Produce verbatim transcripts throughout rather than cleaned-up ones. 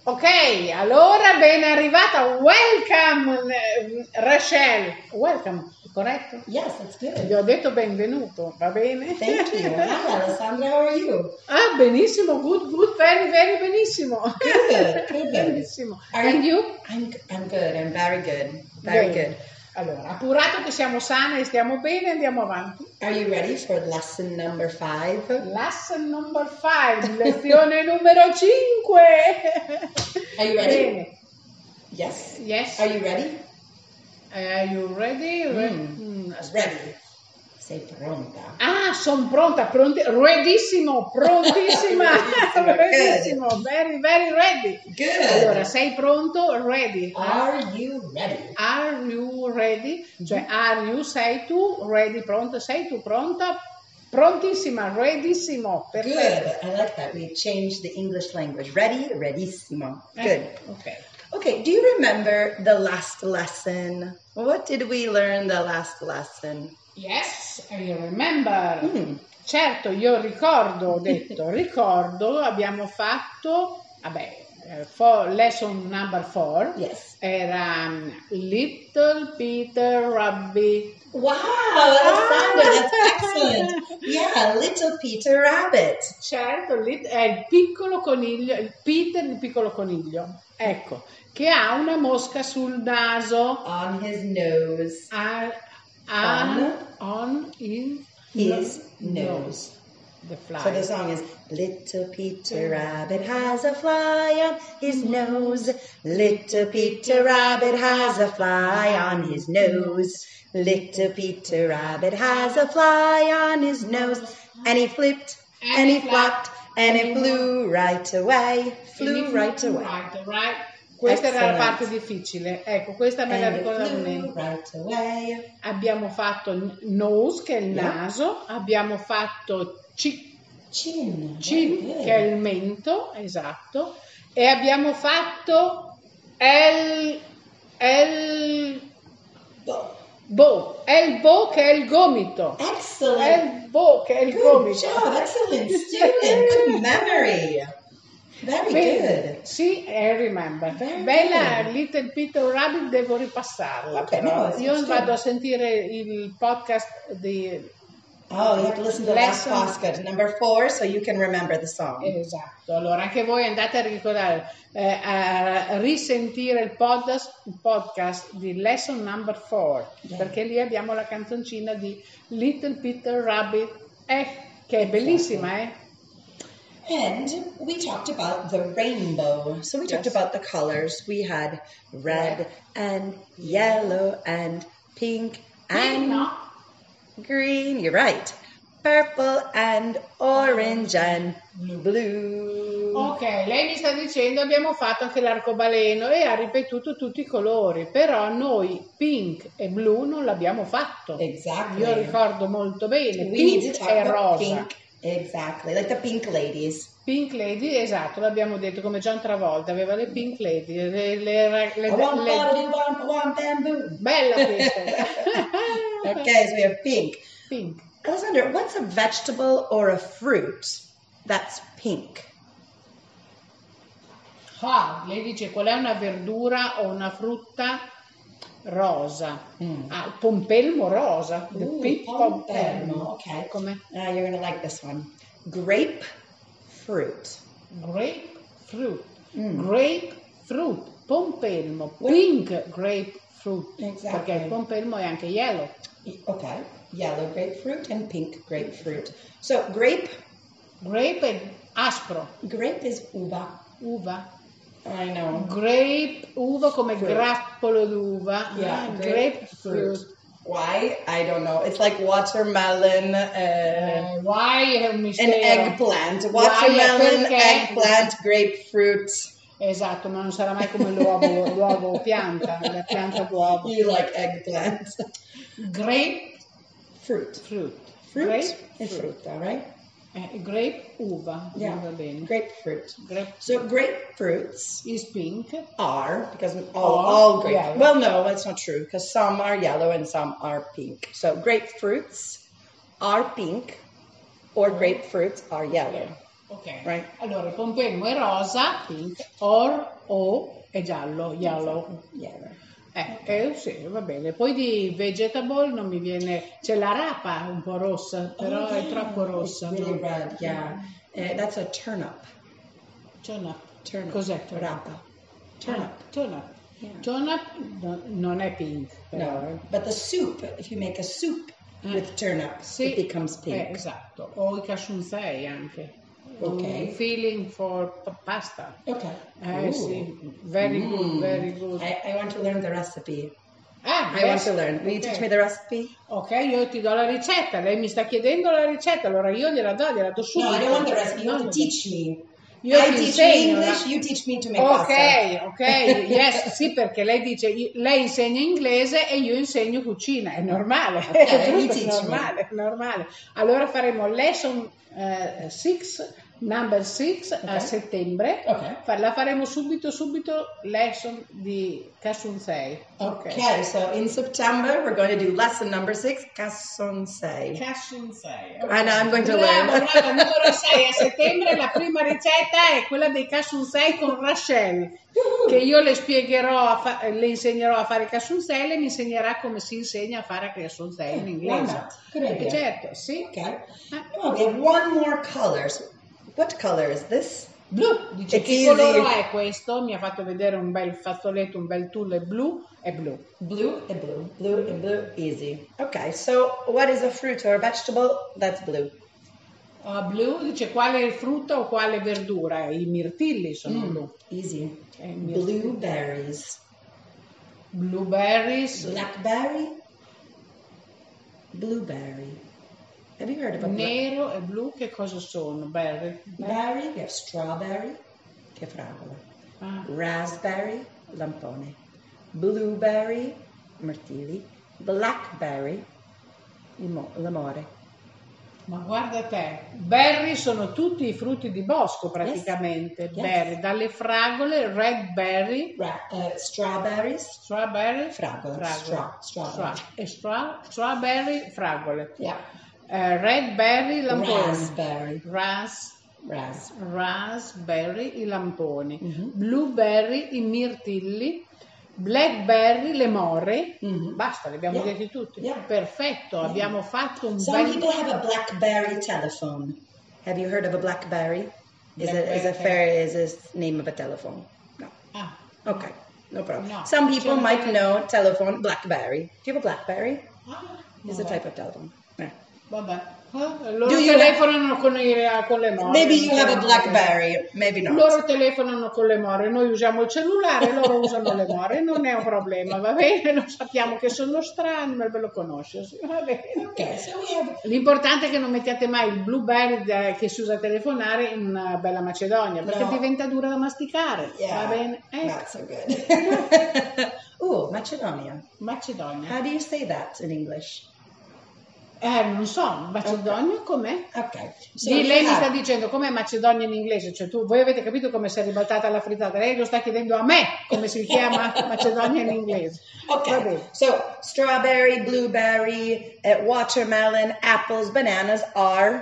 Ok, allora ben arrivata. Welcome, Rachel. Welcome, corretto? Yes, that's good. Gli ho detto benvenuto, va bene? Thank you. Hi, Alessandra. How are you? Ah, benissimo. Good, good, very, very benissimo. Good, good. Benissimo. Are And you? I'm, I'm good. I'm very good. Very Bene. good. Allora, appurato che siamo sane e stiamo bene, andiamo avanti. Are you ready for lesson number five? Lesson number five, lezione numero cinque. Are you ready? Bene. Yes. Yes. Are you ready? Are you ready? Re- Mm. mm, aspetta. Ready. Sei pronta. Ah, sono pronta, pronti, readissimo, prontissima, Readissima, readissimo, very, very ready. Good. Allora, sei pronto? Ready. Are you ready? Are you ready? Cioè, are you, sei tu, ready, pronto, sei tu pronta? Prontissima, readissimo, perfetto. Good. I like that. We changed the English language. Ready, readissimo. Good. Eh, ok. Okay, do you remember the last lesson? What did we learn the last lesson? Yes, I remember. Mm. Certo, io ricordo, ho detto, ricordo, abbiamo fatto, vabbè, eh, for, lesson number four, Yes. era um, Little Peter Rabbit. Wow, Alessandra, that's excellent. Yeah, Little Peter Rabbit. Certo, lit- è il piccolo coniglio, il Peter il piccolo coniglio, ecco, che ha una mosca sul naso. On his nose. Ha, ha, on in His no, nose. The fly. So the song is Little Peter Rabbit has a fly on his nose. Little Peter Rabbit has a fly on his nose. Little Peter Rabbit has a fly on his nose. And he flipped and he flopped and he flew right away. Flew right away. Right, right. Questa era la Excellent. parte difficile. Ecco, questa me la And it ricordavo flew bene. right away. Abbiamo fatto il nose, che è il Yeah. naso. Abbiamo fatto ci- Chin. chin, Very good. che è il mento, esatto. E abbiamo fatto el, el, Bo- bo, elbow, che è il gomito. Excellent. Elbow, che è il Good gomito. job. Excellent student. Good memory. Very Bene. good. Sì, I remember. Very Bella good. Little Peter Rabbit, devo ripassarla. Ok, però. no, it's Io good. vado a sentire il podcast di... Oh, you have to listen to the last Lesson- podcast, number four, so you can remember the song. Esatto, allora anche voi andate a ricordare, eh, a risentire il podcast, il podcast di Lesson Number four, Yeah. perché lì abbiamo la canzoncina di Little Peter Rabbit, eh, che è bellissima, eh? And we talked about the rainbow. So we talked Yes. about the colors. We had red and yellow and pink and No? green. You're right. Purple and orange and blue. Ok, lei mi sta dicendo abbiamo fatto anche l'arcobaleno e ha ripetuto tutti i colori, però noi pink e blu non l'abbiamo fatto. Exactly. Io ricordo molto bene, We need to pink talk e about rosa. pink. Exactly. Like the pink ladies. Pink Lady, esatto, l'abbiamo detto come John Travolta, aveva le Pink Lady, le, le, le, le- I want le- body, want, want bamboo. bella questa. Okay, so we have pink. Pink. Alessandra, what's a vegetable or a fruit that's pink? Ah, lei dice qual è una verdura o una frutta rosa? Mm. Ah, il pompelmo rosa. The Ooh, pink pompelmo, pompelmo. okay. Come? Uh, you're gonna like this one. Grapefruit. Grapefruit. Mm. Grapefruit. Pompelmo. What- Pink grapefruit. Exactly. Perché il pompelmo è anche yellow. Okay. Yellow grapefruit and pink grapefruit. So grape, Grape è aspro. grape is uva. Uva. I know. Grape, uva come Fruit. grappolo d'uva. Yeah, Ah, grapefruit. Why? I don't know. It's like watermelon, uh, Eh, why è un an mistero. eggplant. Why? Watermelon, Perché? eggplant, grapefruit. Esatto, ma non sarà mai come l'uovo, l'uovo pianta, la pianta d'uovo. You like eggplant. Grapefruit. Fruit. Fruit. Fruit is Grapefruit. fruit, all right? Eh, grape, uva. Yeah. Va bene. Grapefruit. Grape So grapefruits is pink. are, because all, Are all grape, yellow. well, no, that's not true, because some are yellow and some are pink. So grapefruits are pink or grapefruits are yellow. Ok, Right. allora il pompelmo è rosa, pink, or o è giallo, yellow. Yeah, right. Eh, eh, sì, va bene. Poi di vegetable non mi viene, c'è la rapa un po' rossa, però Oh, è yeah, troppo it's rossa. really no? red, yeah. Uh, that's a turnip. Turnip. Turnip. Cos'è turnip? Rapa. Turnip. Ah, turnip. Yeah. Turnip no- non è pink, però. No, but the soup, if you make a soup Eh. with turnip, Sì, it becomes pink. eh, esatto. O i casciunzei anche. Ok. Un feeling for p- pasta. Okay. Eh Ooh. sì, very good, Mm. very good. I, I want to learn the recipe. Ah, I want yes. to learn. Will you Ok. teach me the recipe? Ok, io ti do la ricetta, lei mi sta chiedendo la ricetta, allora io gliela do, gliela do subito. No, I don't want the recipe. You No, have to teach me. Io I ti teach insegno you English, la- you teach me to make Ok, pasta. ok, yes, sì, perché lei dice, io- lei insegna inglese e io insegno cucina, è normale, Ok, è you giusto, è teach me. normale, è normale. Allora faremo lesson sei, number sei a Ok. settembre, Ok. Fa- la faremo subito, subito lesson di Cassunsei. Okay, so in September we're going to do lesson number six, Cassonsei. Cassunsei. And I'm going to Bravo, learn. bravo, numero sei a settembre la prima ricetta è quella dei Cassunsei con Rachel, che io le spiegherò, a fa- le insegnerò a fare Cassunsei e lei mi insegnerà come si insegna a fare Cassunsei in Why inglese. not? Good idea. Eh, certo, sì. Okay. Eh, Oh, we have one more color. So what color is this? Blu, dice It's che easy. colore è questo? Mi ha fatto vedere un bel fazzoletto, un bel tulle blu, è blu. Blue and blue. Blue and blue. Easy. Okay, so what is a fruit or a vegetable? That's blue. Ah, blu, dice quale frutta o quale verdura? I mirtilli sono Mm, blu. easy. Eh, i mirtilli. Blueberries. Blueberries, Blackberry. Blueberry. Have you heard of a black- nero e blu che cosa sono? Berry? berry? We have strawberry, che fragola. Ah, Raspberry, lampone. Blueberry, mirtilli. Blackberry, limo- l'amore. ma guarda te, berry sono tutti i frutti di bosco praticamente, Yes. berry, dalle fragole, red berry, Ra- uh, strawberries, strawberry, Fragole, fragole, stra- strawberry. stra- e stra- strawberry, fragole, yeah. Eh, red berry, lamponi, Raspberry, Ras- ras. raspberry, i lamponi, Mhm. blueberry, i mirtilli, blackberry, le more, Mhm. basta, li abbiamo Yeah. detti tutti. Yeah. Perfetto, abbiamo fatto un Some bel... people have a BlackBerry telephone. Have you heard of a BlackBerry? Is it is a Blackberry. fair is a name of a telephone? No. Ah, Okay, no problem. No. Some people C'è un might tele- know telephone BlackBerry. Do you have a BlackBerry? ah, It's a vabbè. type of telephone. Yeah. Vabbè. Eh, loro Do you telefonano con, i- con le more. Maybe you non have a con- BlackBerry, maybe not. Loro telefonano con le more, noi usiamo il cellulare, loro usano le more, non è un problema, va bene? Lo sappiamo che sono strani, ma ve lo conosce, sì, va bene. Okay, so we have L'importante è che non mettiate mai il blueberry da- che si usa a telefonare in una bella Macedonia, perché No. diventa dura da masticare, yeah, va bene? Eh, not so good. Ooh, Macedonia. Macedonia. How do you say that in English? Eh, non so, Macedonia com'è? Okay. So Sì, you lei mi have- sta dicendo com'è Macedonia in inglese, cioè tu, voi avete capito come si è ribaltata la frittata, lei lo sta chiedendo a me come si chiama Macedonia in inglese. Va Okay, bene. so strawberry, blueberry, uh, watermelon, apples, bananas are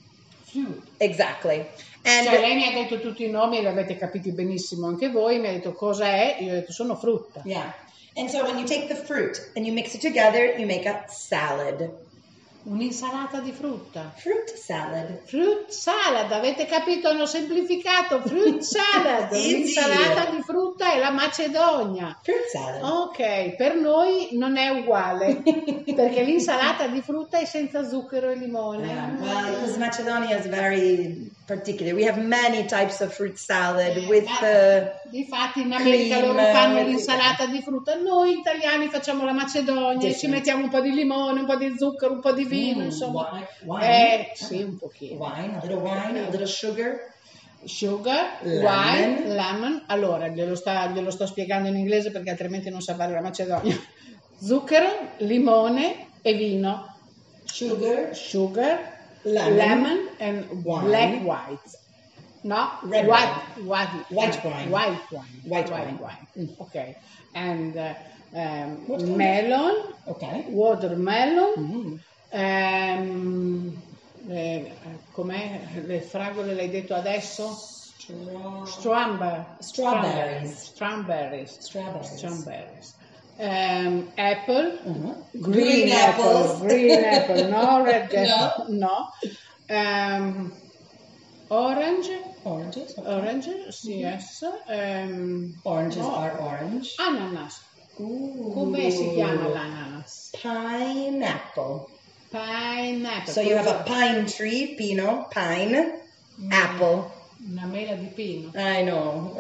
exactly. And Cioè lei mi ha detto tutti i nomi e li avete capiti benissimo anche voi, mi ha detto cosa è, io ho detto sono frutta. yeah, and so when you take the fruit and you mix it together, you make a salad. Un'insalata di frutta. Fruit salad. Fruit salad, avete capito? Hanno semplificato. Fruit salad, Easy. un'insalata di frutta è la Macedonia. Fruit salad. Ok, per noi non è uguale, perché l'insalata di frutta è senza zucchero e limone. Yeah, well, because Macedonia is very particular. We have many types of fruit salad with uh, Difatti in America cream, loro fanno with- l'insalata di frutta, noi italiani facciamo la Macedonia, ci Different. mettiamo un po' di limone, un po' di zucchero, un po' di vino, Mm, insomma. wine- wine. Eh, sì, un pochino. wine, a little wine, a little sugar. Sugar, Lemon. wine, lemon. Allora, glielo, sta- glielo sto spiegando in inglese perché altrimenti non sa fare la Macedonia. Zucchero, limone e vino. Sugar. Sugar, Lemon. lemon and Wine. black white. No, Red white, white, White wine. White wine. White wine. Mm. Okay. And uh, um, What kind? melon, Okay. watermelon, Mm. um, le, com'è? Le fragole l'hai detto adesso? Stra- Strawber- Strawberries. Strawberries. Strawberries. Strawberries. Um, apple. Mhm. Green, Green apple. apples. Green apple. No, red No. apple. No. Um, orange. Oranges. Okay. Orange, yes. Um, Oranges no. are orange. Ananas. Ooh. Come si chiama l'ananas? Pineapple. Pineapple. So you have a pine tree, pino, pine, Mm. apple. Una mela di pino. I know.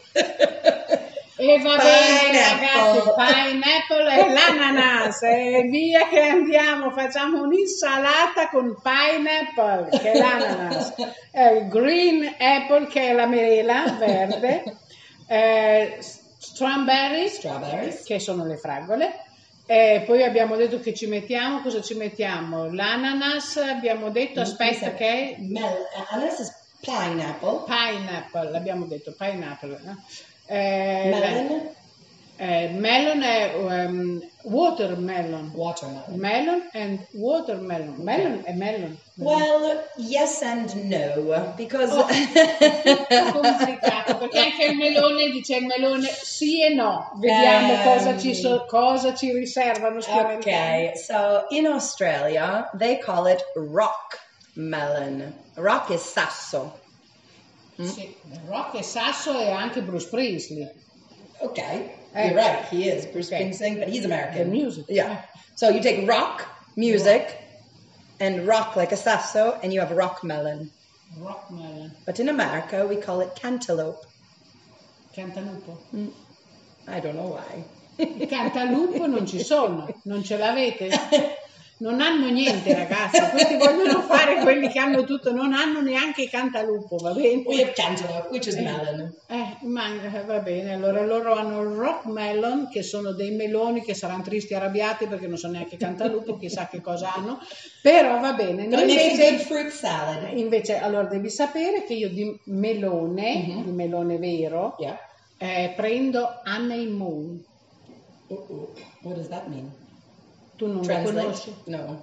E va bene Pineapple. ragazzi, pineapple e l'ananas e via che andiamo, facciamo un'insalata con pineapple che è l'ananas, eh, green apple che è la mela verde, eh, strawberries, Strawberries. che sono le fragole, e poi abbiamo detto che ci mettiamo, cosa ci mettiamo? L'ananas, abbiamo detto, aspetta che Mel- ananas is pineapple. pineapple, l'abbiamo detto pineapple, no? Eh, Melon. eh, melon è um, watermelon. Watermelon. Melon and watermelon. Melon è melon. Well, yes and no, because Oh, È complicato perché anche il melone dice il melone sì e no. Vediamo Ehm. cosa, ci so- cosa ci riservano sti americani. okay, so in Australia they call it rock melon. Rock is sasso. Sì, Rock e Sasso e anche Bruce Priestley. Okay, Eh. you're right. He is Bruce Okay. Springsteen, but he's American. The music. Yeah. So you take rock music and rock like a sasso, and you have rock melon. Rock melon. But in America we call it cantaloupe. Cantalupo. I don't know why. I cantalupo non ci sono, non ce l'avete? Non hanno niente ragazzi, questi vogliono fare quelli che hanno tutto, non hanno neanche il cantalupo, va bene? We have cantaloupe, which is melon. Eh, ma eh, va bene, allora loro hanno il rock melon, che sono dei meloni che saranno tristi e arrabbiati perché non so neanche cantalupo, chissà che cosa hanno, però va bene. But Noi it makes a good invece, fruit salad. invece, allora devi sapere che io di melone, Mhm. di melone vero, Yeah. eh, prendo honeymoon. Uh-uh. What does that mean? Tu non lo Translate? conosci? No.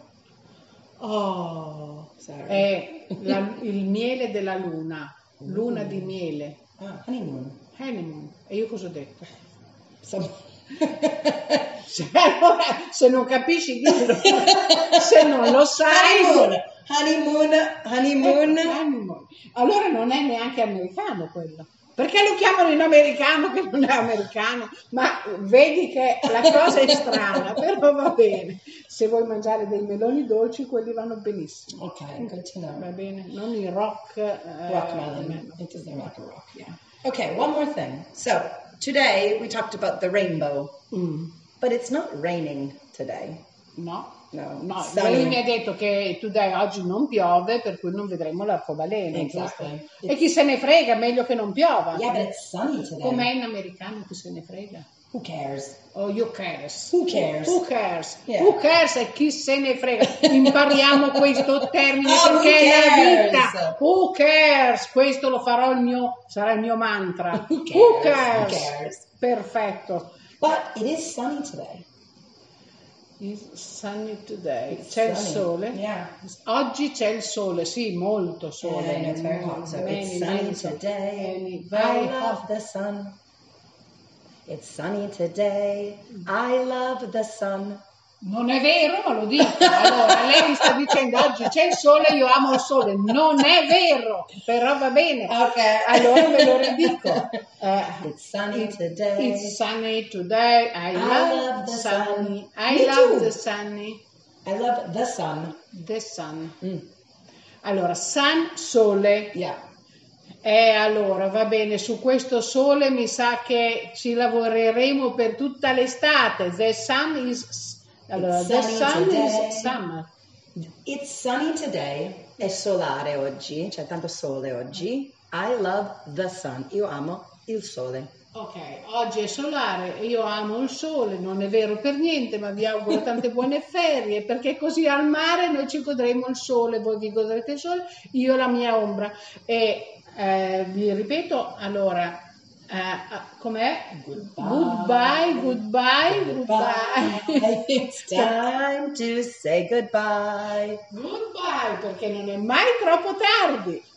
Oh, Sorry. è la- il miele della luna, luna di miele, Ah, honeymoon. honeymoon. E io cosa ho detto? Some... Se, allora, se non capisci dillo, se non lo sai, honeymoon. Honeymoon. Honeymoon. eh, honeymoon. Allora non è neanche americano quello. Perché lo chiamano in americano che non è americano? Ma vedi che la cosa è strana, però va bene. Se vuoi mangiare dei meloni dolci, quelli vanno benissimo. Okay, good to know. Va bene, non i rock. eh, Rock melon. It doesn't rock a rock. Yeah. Okay, one more thing. So today we talked about the rainbow, Mm, but it's not raining today. no, No. no. Sunny. Lui mi ha detto che today oggi non piove, per cui non vedremo l'arcobaleno. Exactly. giusto? E chi se ne frega, meglio che non piova. Yeah, but it's sunny today. Com'è in americano, chi se ne frega? Who cares? Oh, you cares. Who cares? Who cares? Yeah. Who cares e chi se ne frega. Impariamo questo termine Oh, who perché è la cares? vita. Who cares? Questo lo farò il mio, sarà il mio mantra. Who cares? Who cares? Who cares? Perfetto. But it is sunny today. It's sunny today. It's C'è il sunny. sole? Yeah. Oggi c'è il sole, sì, molto sole. Yeah, I know, it's very hot. So Many, it's sunny many, today. many, I very love hot. the sun. It's sunny today. I love the sun. Non è vero, ma lo dico. Allora, lei mi sta dicendo oggi c'è il sole, io amo il sole. Non è vero, però va bene. Okay. Allora ve lo ridico. Eh, It's sunny today. It's sunny today. I, I love, love the sunny. sun. I Me love too. the sunny. I love the sun. The sun. Mm. Allora, sun, sole. Yeah. E allora, va bene, su questo sole mi sa che ci lavoreremo per tutta l'estate. The sun is... Allora, It's the sunny sun today. is summer. It's sunny today. È solare oggi, c'è tanto sole oggi. I love the sun. Io amo il sole. Ok, oggi è solare, io amo il sole, non è vero per niente, ma vi auguro tante buone ferie, perché così al mare noi ci godremo il sole, voi vi godrete il sole, io la mia ombra. E eh, vi ripeto, allora, Uh, com'è? Goodbye, goodbye, goodbye. It's time to say goodbye. Goodbye, perché non è mai troppo tardi.